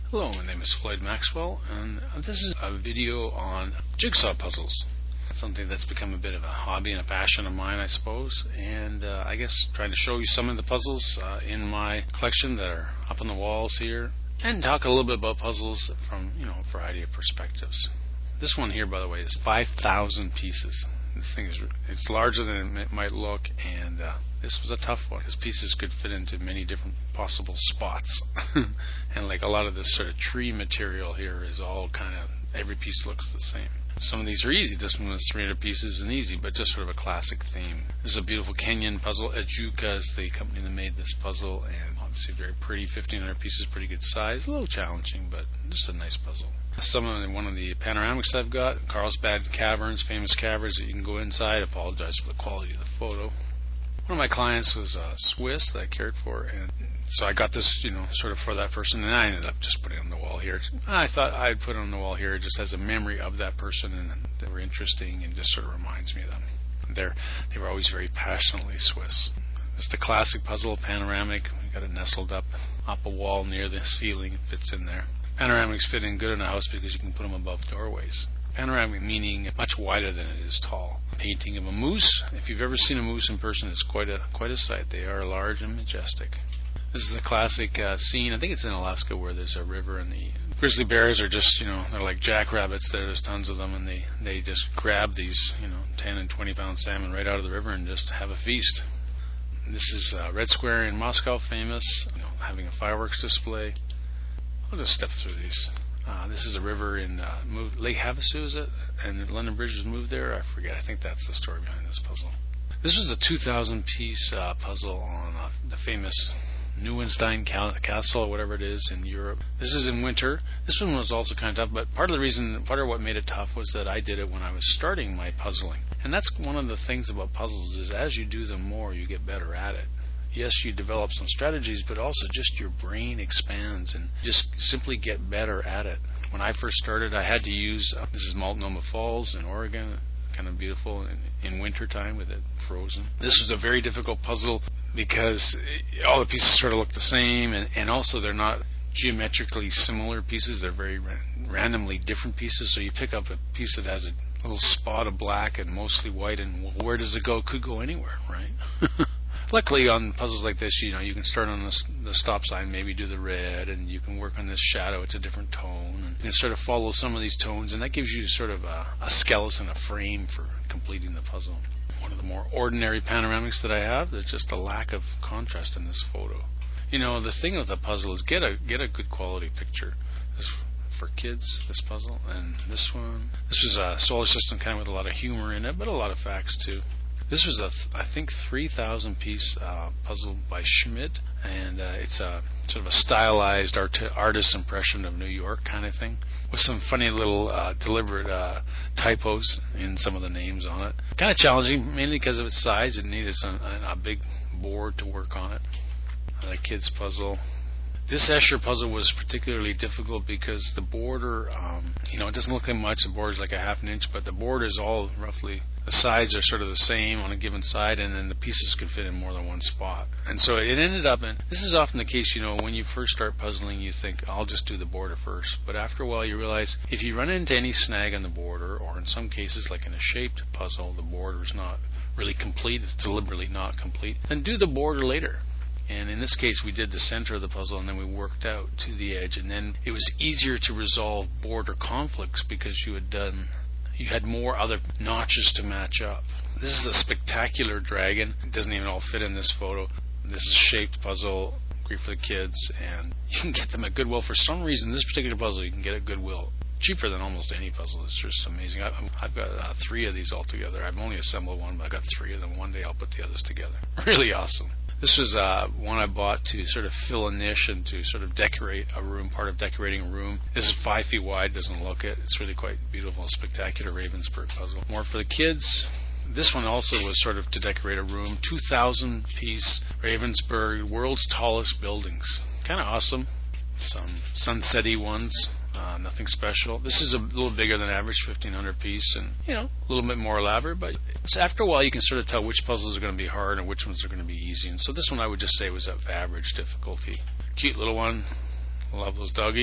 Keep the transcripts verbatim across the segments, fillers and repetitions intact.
Hello, my name is Floyd Maxwell, and this is a video on jigsaw puzzles. Something that's become a bit of a hobby and a passion of mine, I suppose, and uh, I guess trying to show you some of the puzzles uh, in my collection that are up on the walls here, and talk a little bit about puzzles from, you know, a variety of perspectives. This one here, by the way, is five thousand pieces. This thing is it's larger than it might look, and uh, this was a tough one because pieces could fit into many different possible spots. And like a lot of this sort of tree material here is all kind of, every piece looks the same. Some of these are easy. This one was three hundred pieces and easy, but just sort of a classic theme. This is a beautiful Kenyan puzzle. Ejuka is the company that made this puzzle, and obviously very pretty. fifteen hundred pieces, pretty good size. A little challenging, but just a nice puzzle. Some of the, one of the panoramics I've got, Carlsbad Caverns, famous caverns that you can go inside. I apologize for the quality of the photo. One of my clients was uh, Swiss that I cared for, and so I got this, you know, sort of for that person, and I ended up just putting it on the wall here. I thought I'd put it on the wall here just as a memory of that person, and they were interesting and just sort of reminds me of them. They're, they were always very passionately Swiss. It's the classic puzzle, panoramic. We got it nestled up up a wall near the ceiling. It fits in there. Panoramics fit in good in a house because you can put them above doorways. Panoramic meaning much wider than it is tall. Painting of a moose. If you've ever seen a moose in person, it's quite a quite a sight. They are large and majestic. This is a classic uh, scene. I think it's in Alaska where there's a river and the grizzly bears are just, you know, they're like jackrabbits. There's tons of them, and they they just grab these, you know, ten and twenty pound salmon right out of the river and just have a feast. This is uh, Red Square in Moscow, famous, you know, having a fireworks display. I'll just step through these. Uh, this is a river in uh, moved, Lake Havasu, is it? And London Bridge was moved there? I forget. I think that's the story behind this puzzle. This was a two thousand piece uh, puzzle on uh, the famous Neuenstein Castle, or whatever it is, in Europe. This is in winter. This one was also kind of tough, but part of the reason, part of what made it tough was that I did it when I was starting my puzzling. And that's one of the things about puzzles is as you do them more, you get better at it. Yes, you develop some strategies, but also just your brain expands and just simply get better at it. When I first started, I had to use, uh, this is Multnomah Falls in Oregon, kind of beautiful in, in winter time with it frozen. This was a very difficult puzzle because all the pieces sort of look the same, and, and also they're not geometrically similar pieces. They're very ra- randomly different pieces, so you pick up a piece that has a little spot of black and mostly white, and well, where does it go? It could go anywhere, right? Luckily, on puzzles like this, you know, you can start on the, the stop sign, maybe do the red, and you can work on this shadow. It's a different tone, and you can sort of follow some of these tones, and that gives you sort of a, a skeleton, a frame for completing the puzzle. One of the more ordinary panoramics that I have, there's just a lack of contrast in this photo. You know, the thing with a puzzle is get a get a good quality picture. This for kids, this puzzle, and this one. This was a solar system kind of with a lot of humor in it, but a lot of facts too. This was a, th- I think, three thousand piece uh, puzzle by Schmidt, and uh, it's a sort of a stylized art- artist's impression of New York kind of thing, with some funny little uh, deliberate uh, typos in some of the names on it. Kind of challenging, mainly because of its size. It needed some, a, a big board to work on it. Another kid's puzzle. This Escher puzzle was particularly difficult because the border, um, you know, it doesn't look like much. The border is like a half an inch, but the border is all roughly, the sides are sort of the same on a given side, and then the pieces could fit in more than one spot. And so it ended up in, this is often the case, you know, when you first start puzzling, you think, I'll just do the border first. But after a while, you realize if you run into any snag on the border, or in some cases, like in a shaped puzzle, the border is not really complete, it's deliberately not complete, then do the border later. And in this case, we did the center of the puzzle, and then we worked out to the edge. And then it was easier to resolve border conflicts because you had done, you had more other notches to match up. This is a spectacular dragon. It doesn't even all fit in this photo. This is a shaped puzzle, great for the kids, and you can get them at Goodwill. For some reason, this particular puzzle you can get at Goodwill cheaper than almost any puzzle. It's just amazing. I, I've got uh, three of these all together. I've only assembled one, but I've got three of them. One day I'll put the others together. Really awesome. This was uh, one I bought to sort of fill a niche and to sort of decorate a room, part of decorating a room. This is five feet wide, doesn't look it. It's really quite beautiful, spectacular Ravensburg puzzle. More for the kids. This one also was sort of to decorate a room. two thousand piece Ravensburg, world's tallest buildings. Kind of awesome. Some sunset-y ones. Uh, nothing special. This is a little bigger than average, fifteen hundred piece, and, you know, a little bit more elaborate, but so after a while you can sort of tell which puzzles are going to be hard and which ones are going to be easy. And so this one I would just say was of average difficulty. Cute little one. Love those doggies.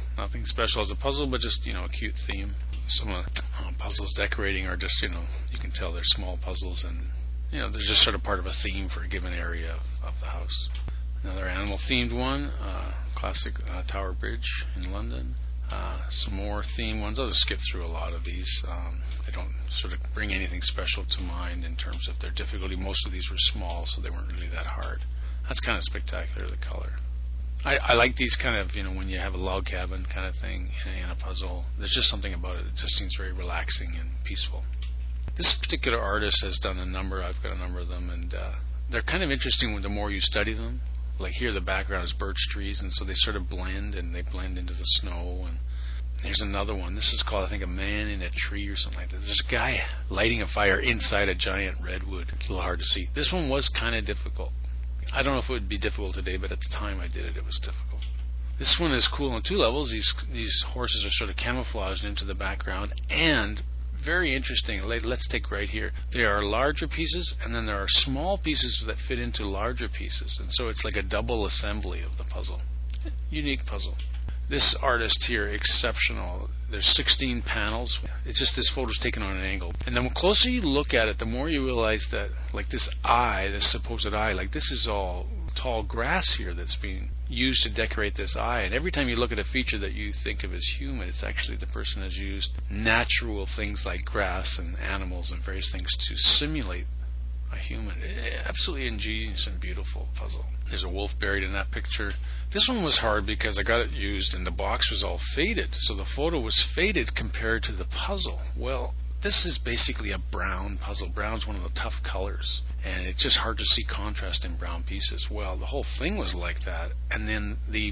Nothing special as a puzzle, but just, you know, a cute theme. Some of the uh, puzzles decorating are just, you know, you can tell they're small puzzles, and, you know, they're just sort of part of a theme for a given area of, of the house. Another animal-themed one, uh, classic uh, Tower Bridge in London. Uh, some more theme ones. I'll just skip through a lot of these. Um, they don't sort of bring anything special to mind in terms of their difficulty. Most of these were small, so they weren't really that hard. That's kind of spectacular, the color. I, I like these kind of, you know, when you have a log cabin kind of thing in a puzzle. There's just something about it that just seems very relaxing and peaceful. This particular artist has done a number. I've got a number of them, and uh, they're kind of interesting when the more you study them. Like here, the background is birch trees, and so they sort of blend, and they blend into the snow. And here's another one. This is called, I think, A Man in a Tree or something like that. There's a guy lighting a fire inside a giant redwood. A little hard to see. This one was kind of difficult. I don't know if it would be difficult today, but at the time I did it, it was difficult. This one is cool on two levels. These these horses are sort of camouflaged into the background, and very interesting. Let's take right here. There are larger pieces, and then there are small pieces that fit into larger pieces, and so it's like a double assembly of the puzzle. Unique puzzle. This artist here, exceptional. There's sixteen panels. It's just this photo's taken on an angle. And the closer you look at it, the more you realize that, like this eye, this supposed eye, like this is all tall grass here that's being used to decorate this eye. And every time you look at a feature that you think of as human, it's actually the person has used natural things like grass and animals and various things to simulate a human. Absolutely ingenious and beautiful puzzle. There's a wolf buried in that picture. This one was hard because I got it used and the box was all faded, so the photo was faded compared to the puzzle. Well, this is basically a brown puzzle. Brown's one of the tough colors, and it's just hard to see contrast in brown pieces. Well, the whole thing was like that, and then the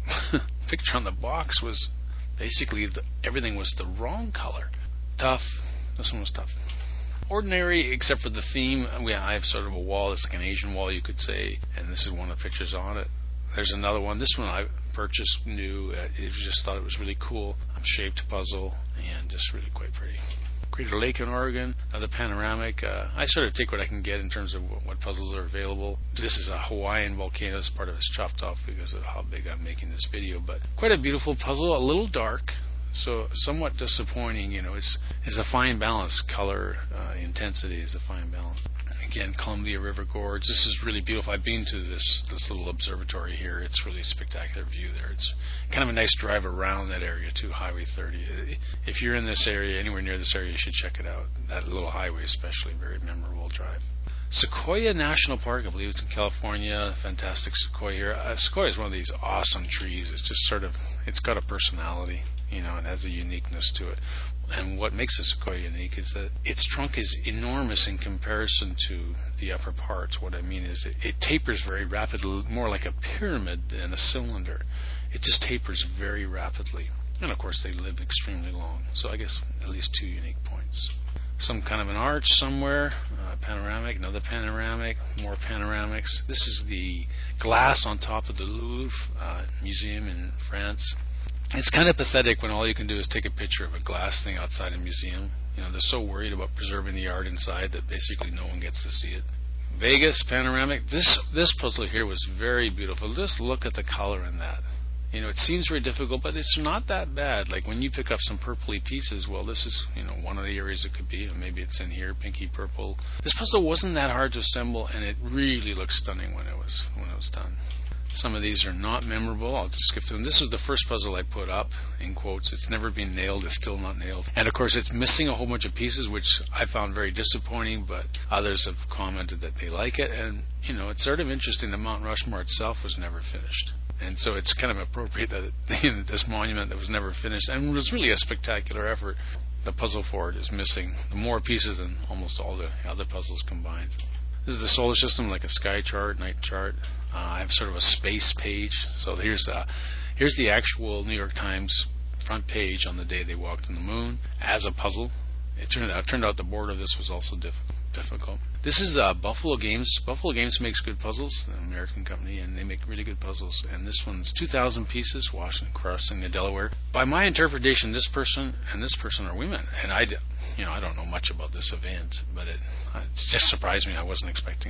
picture on the box was basically the, everything was the wrong color. Tough. This one was tough. Ordinary, except for the theme. I have sort of a wall. It's like an Asian wall, you could say, and this is one of the pictures on it. There's another one. This one I purchased new. I just thought it was really cool. A shaped puzzle, and just really quite pretty. Crater Lake in Oregon, another panoramic. Uh, I sort of take what I can get in terms of what, what puzzles are available. This is a Hawaiian volcano. This part of it's chopped off because of how big I'm making this video, but quite a beautiful puzzle. A little dark. So somewhat disappointing, you know. It's it's a fine balance. Color uh, intensity is a fine balance. Again, Columbia River Gorge. This is really beautiful. I've been to this this little observatory here. It's really a spectacular view there. It's kind of a nice drive around that area too. Highway thirty. If you're in this area, anywhere near this area, you should check it out. That little highway, especially, very memorable drive. Sequoia National Park, I believe it's in California. Fantastic sequoia here. Uh, sequoia is one of these awesome trees. It's just sort of, it's got a personality, you know, it has a uniqueness to it. And what makes a sequoia unique is that its trunk is enormous in comparison to the upper parts. What I mean is it, it tapers very rapidly, more like a pyramid than a cylinder. It just tapers very rapidly. And of course they live extremely long. So I guess at least two unique points. Some kind of an arch somewhere, uh, panoramic, another panoramic, more panoramics. This is the glass on top of the Louvre uh, Museum in France. It's kind of pathetic when all you can do is take a picture of a glass thing outside a museum. You know, they're so worried about preserving the art inside that basically no one gets to see it. Vegas panoramic. This this puzzle here was very beautiful. Just look at the color in that. You know, it seems very difficult, but it's not that bad. Like when you pick up some purpley pieces, well, this is, you know, one of the areas it could be. Maybe it's in here, pinky purple. This puzzle wasn't that hard to assemble, and it really looked stunning when it was when it was done. Some of these are not memorable. I'll just skip through them. This was the first puzzle I put up, in quotes. It's never been nailed. It's still not nailed. And, of course, it's missing a whole bunch of pieces, which I found very disappointing, but others have commented that they like it. And, you know, it's sort of interesting that Mount Rushmore itself was never finished. And so it's kind of appropriate that this monument that was never finished, and was really a spectacular effort, the puzzle for it is missing the more pieces than almost all the other puzzles combined. This is the solar system, like a sky chart, night chart. Uh, I have sort of a space page. So here's uh, here's the actual New York Times front page on the day they walked on the moon as a puzzle. It turned out, it turned out the board of this was also diff- difficult. This is uh, Buffalo Games. Buffalo Games makes good puzzles, an American company, and they make really good puzzles. And this one's two thousand pieces, Washington crossing the Delaware. By my interpretation, this person and this person are women. And I, you know, I don't know much about this event, but it, it just surprised me. I wasn't expecting it.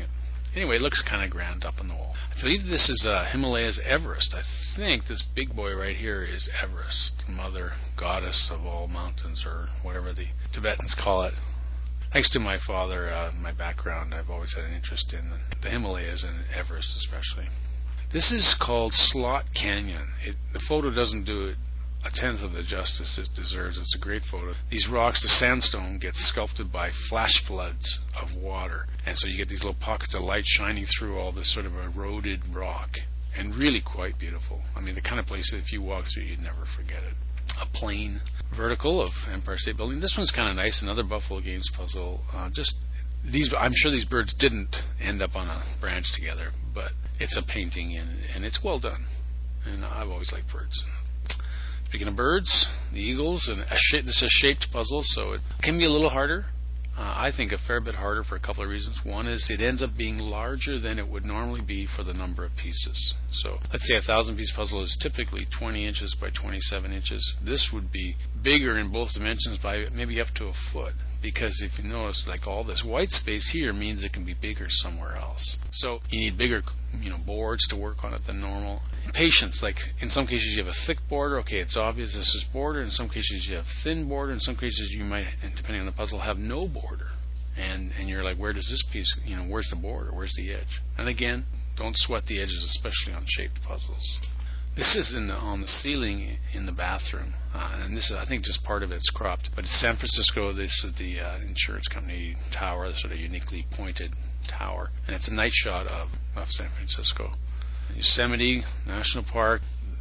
Anyway, it looks kind of grand up on the wall. I believe this is uh, Himalaya's Everest. I think this big boy right here is Everest, mother goddess of all mountains, or whatever the Tibetans call it. Thanks to my father, uh, my background, I've always had an interest in the Himalayas and Everest especially. This is called Slot Canyon. It, the photo doesn't do it a tenth of the justice it deserves. It's a great photo. These rocks, the sandstone, gets sculpted by flash floods of water, and so you get these little pockets of light shining through all this sort of eroded rock, and really quite beautiful. I mean, the kind of place that if you walk through, you'd never forget it. A plain vertical of Empire State Building. This one's kind of nice. Another Buffalo Games puzzle. Uh, just these, I'm sure these birds didn't end up on a branch together, but it's a painting, and, and it's well done. And I've always liked birds. Speaking of birds, the eagles, and a sh- this is a shaped puzzle, so it can be a little harder. Uh, I think a fair bit harder for a couple of reasons. One is it ends up being larger than it would normally be for the number of pieces. So let's say a thousand piece puzzle is typically twenty inches by twenty-seven inches. This would be bigger in both dimensions by maybe up to a foot, because if you notice, like, all this white space here means it can be bigger somewhere else. So you need bigger, you know, boards to work on it than normal. Patience, like in some cases you have a thick border. Okay, it's obvious this is border. In some cases you have thin border. In some cases you might, and depending on the puzzle, have no border. And and you're like, where does this piece, you know, where's the border? Where's the edge? And again, don't sweat the edges, especially on shaped puzzles. This is in the, on the ceiling in the bathroom, uh, and this is, I think, just part of it's cropped. But it's San Francisco. This is the uh, insurance company tower, the sort of uniquely pointed tower, and it's a night shot of, of San Francisco. Yosemite National Park.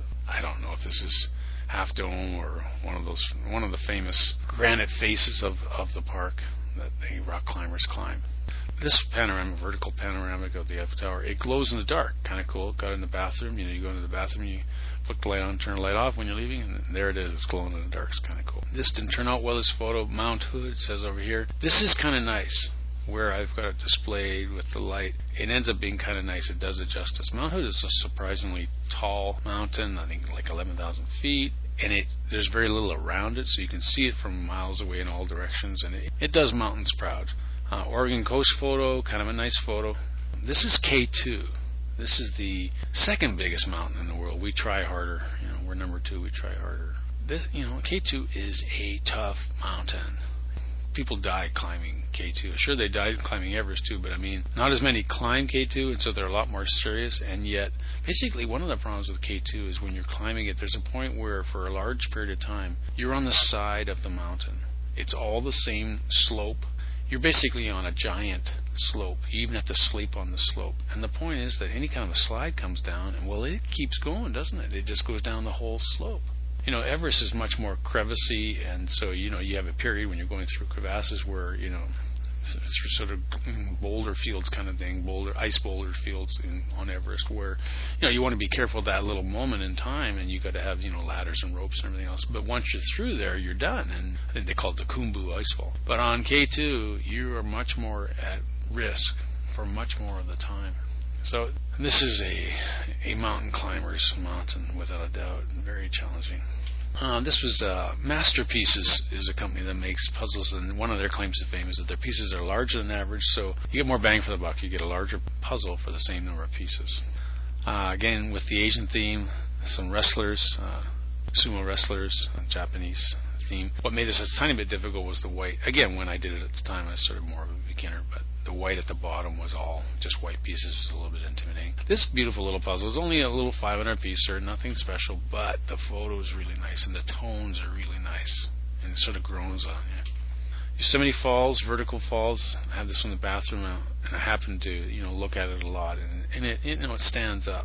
I don't know if this is Half Dome or one of those, one of the famous granite faces of, of the park that the rock climbers climb. This panorama, vertical panoramic of the Eiffel Tower, it glows in the dark. Kind of cool. Got it in the bathroom. You know, you go into the bathroom, you put the light on, turn the light off when you're leaving, and there it is. It's glowing in the dark. It's kind of cool. This didn't turn out well, this photo. Mount Hood, it says over here. This is kind of nice, where I've got it displayed with the light. It ends up being kind of nice. It does it justice. Mount Hood is a surprisingly tall mountain, I think like eleven thousand feet, and it there's very little around it, so you can see it from miles away in all directions, and it, it does mountains proud. Uh, Oregon Coast photo, kind of a nice photo. This is K two. This is the second biggest mountain in the world. We try harder. You know, we're number two. We try harder. This, you know, K two is a tough mountain. People die climbing K two. Sure, they died climbing Everest too, but I mean, not as many climb K two, and so they're a lot more serious. And yet, basically, one of the problems with K two is when you're climbing it, there's a point where, for a large period of time, you're on the side of the mountain. It's all the same slope. You're basically on a giant slope. You even have to sleep on the slope. And the point is that any kind of a slide comes down, and well, it keeps going, doesn't it? It just goes down the whole slope. You know, Everest is much more crevassy, and so, you know, you have a period when you're going through crevasses where, you know, it's sort of boulder fields kind of thing, boulder ice boulder fields in, on Everest, where, you know, you want to be careful at that little moment in time, and you got to have, you know, ladders and ropes and everything else. But once you're through there, you're done, and I think they call it the Khumbu Icefall. But on K two, you are much more at risk for much more of the time. So this is a a mountain climber's mountain, without a doubt, and very challenging. Uh, this was uh, Masterpieces is a company that makes puzzles, and one of their claims to fame is that their pieces are larger than average, so you get more bang for the buck. You get a larger puzzle for the same number of pieces. Uh, again, with the Asian theme, some wrestlers, uh, sumo wrestlers, uh, Japanese theme. What made this a tiny bit difficult was the white. Again, when I did it at the time, I was sort of more of a beginner, but the white at the bottom was all just white pieces. It was a little bit intimidating. This beautiful little puzzle is only a little five hundred piece, or nothing special, but the photo is really nice, and the tones are really nice, and it sort of groans on you. Yosemite Falls, vertical falls. I have this in the bathroom, and I happen to, you know, look at it a lot, and, and it, you know, it stands up.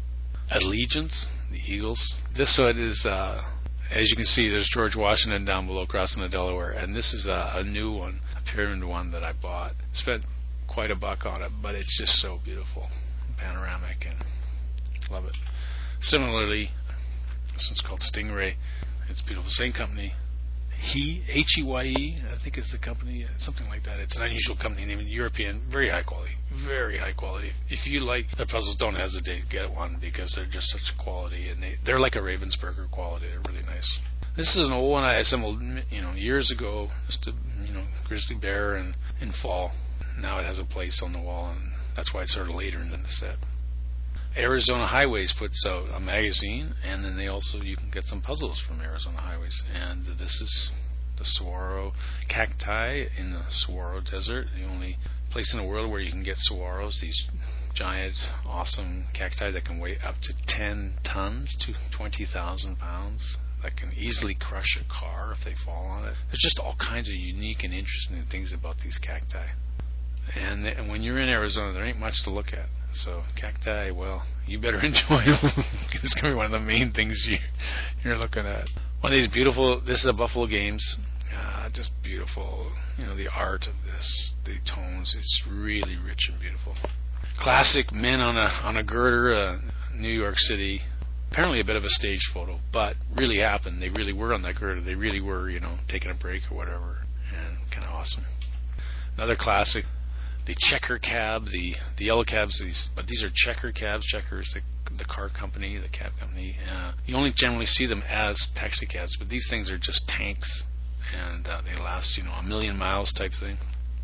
Allegiance, the Eagles. This one is, uh, as you can see, there's George Washington down below crossing the Delaware, and this is a, a new one, a pyramid one that I bought. Spent quite a buck on it, but it's just so beautiful, panoramic, and love it. Similarly, this one's called Stingray. It's beautiful. Same company. He, H E Y E, I think it's the company, something like that. It's an unusual company name, European, very high quality, very high quality. If you like the puzzles, don't hesitate, get one, because they're just such quality, and they, they're like a Ravensburger quality. They're really nice. This is an old one I assembled, you know, years ago, just a, you know, grizzly bear and in fall. now it has a place on the wall, and that's why it's sort of later in the set. Arizona Highways puts out a magazine, and then they also, you can get some puzzles from Arizona Highways. And this is the saguaro cacti in the saguaro desert, the only place in the world where you can get saguaros, these giant, awesome cacti that can weigh up to ten tons to twenty thousand pounds, that can easily crush a car if they fall on it. There's just all kinds of unique and interesting things about these cacti. And, th- and when you're in Arizona, there ain't much to look at. So cacti, well, you better enjoy them. It's going to be one of the main things you, you're looking at. One of these beautiful, this is a Buffalo Games, uh, just beautiful, you know, the art of this, the tones, it's really rich and beautiful. Classic men on a on a girder, uh, New York City, apparently a bit of a staged photo, but really happened. They really were on that girder. They really were, you know, taking a break or whatever, and kind of awesome. Another classic, the checker cab, the the yellow cabs, these, but these are checker cabs. Checkers, the the car company, the cab company. Uh, you only generally see them as taxi cabs, but these things are just tanks, and uh, they last, you know, a million miles type thing.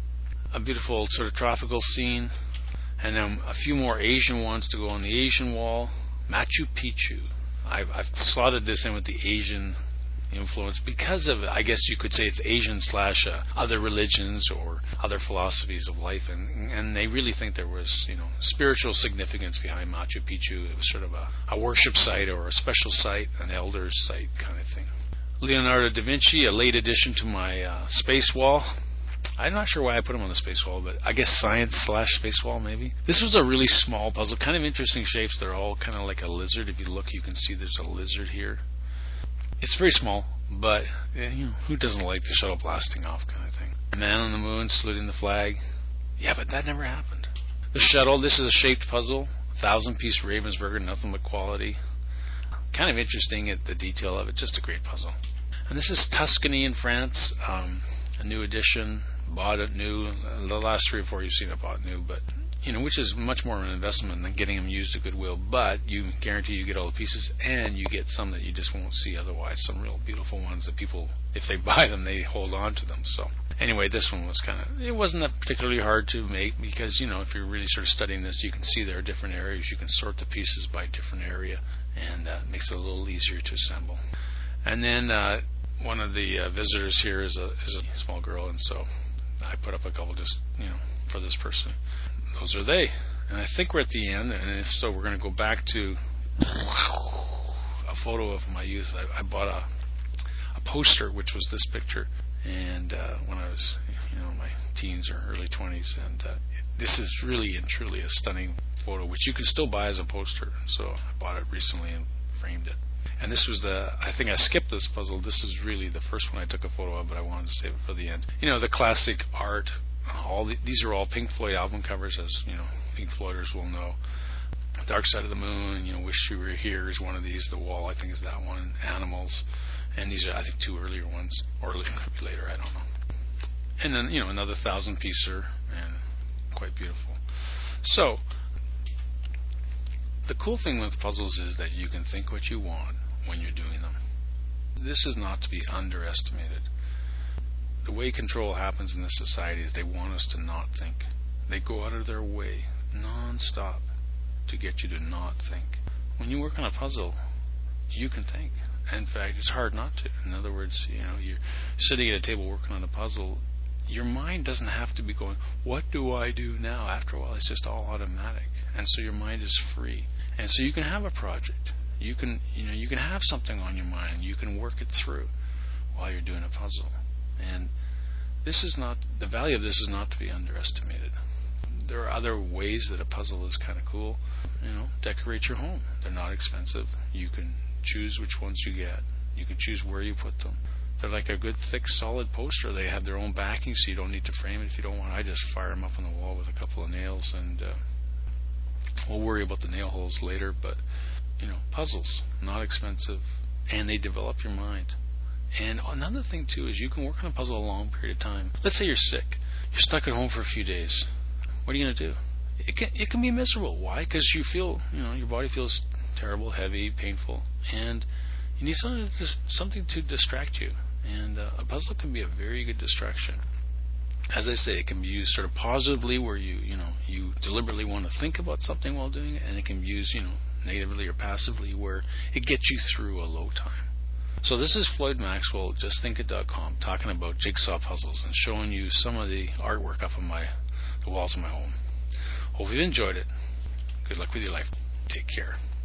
A beautiful sort of tropical scene, and then a few more Asian ones to go on the Asian wall. Machu Picchu. I've, I've slotted this in with the Asian influence because of, I guess you could say it's Asian slash uh, other religions or other philosophies of life, and and they really think there was, you know, spiritual significance behind Machu Picchu. It was sort of a, a worship site or a special site, an elder's site kind of thing. Leonardo da Vinci, a late addition to my uh, space wall. I'm not sure why I put him on the space wall, but I guess science slash space wall maybe. This was a really small puzzle, kind of interesting shapes. They're all kind of like a lizard. If you look, you can see there's a lizard here. It's very small, but you know, who doesn't like the shuttle blasting off kind of thing? Man on the moon saluting the flag. Yeah, but that never happened. The shuttle, this is a shaped puzzle. Thousand piece Ravensburger, nothing but quality. Kind of interesting at the detail of it, just a great puzzle. And this is Tuscany in France, um, a new edition. Bought it new. The last three or four you've seen it bought new, but you know, which is much more of an investment than getting them used at Goodwill. But you guarantee you get all the pieces, and you get some that you just won't see otherwise. Some real beautiful ones that people, if they buy them, they hold on to them. So anyway, this one was kind of, it wasn't that particularly hard to make because, you know, if you're really sort of studying this, you can see there are different areas. You can sort the pieces by different area, and uh, it makes it a little easier to assemble. And then uh, one of the uh, visitors here is a is a small girl, and so I put up a couple just, you know, for this person. Those are they. And I think we're at the end, and if so, we're going to go back to a photo of my youth. I, I bought a a poster, which was this picture, and uh, when I was, you know, my teens or early twenties, and uh, this is really and truly a stunning photo, which you can still buy as a poster. And so I bought it recently and framed it. And this was the, I think I skipped this puzzle. This is really the first one I took a photo of, but I wanted to save it for the end. You know, the classic art. All the, these are all Pink Floyd album covers, as you know, Pink Floyders will know. Dark Side of the Moon, you know, Wish You Were Here is one of these. The Wall, I think, is that one. Animals, and these are, I think, two earlier ones, or it could be later. I don't know. And then, you know, another thousand piecer, and quite beautiful. So the cool thing with puzzles is that you can think what you want when you're doing them. This is not to be underestimated. The way control happens in this society is they want us to not think. They go out of their way, non-stop, to get you to not think. When you work on a puzzle, you can think. In fact, it's hard not to. In other words, you know, you're sitting at a table working on a puzzle, your mind doesn't have to be going, what do I do now? After a while, it's just all automatic. And so your mind is free. And so you can have a project. You can, you know, you can have something on your mind. You can work it through while you're doing a puzzle. And this is not, the value of this is not to be underestimated. There are other ways that a puzzle is kind of cool. You know, decorate your home. They're not expensive. You can choose which ones you get. You can choose where you put them. They're like a good, thick, solid poster. They have their own backing, so you don't need to frame it if you don't want. I just fire them up on the wall with a couple of nails, and uh, we'll worry about the nail holes later. But, you know, puzzles, not expensive, and they develop your mind. And another thing, too, is you can work on a puzzle a long period of time. Let's say you're sick. You're stuck at home for a few days. What are you going to do? It can, it can be miserable. Why? Because you feel, you know, your body feels terrible, heavy, painful, and you need something to, something to distract you. And uh, a puzzle can be a very good distraction. As I say, it can be used sort of positively, where you you know you deliberately want to think about something while doing it, and it can be used you know negatively or passively, where it gets you through a low time. So this is Floyd Maxwell, just think it dot com, talking about jigsaw puzzles and showing you some of the artwork up on my the walls of my home. Hope you've enjoyed it. Good luck with your life. Take care.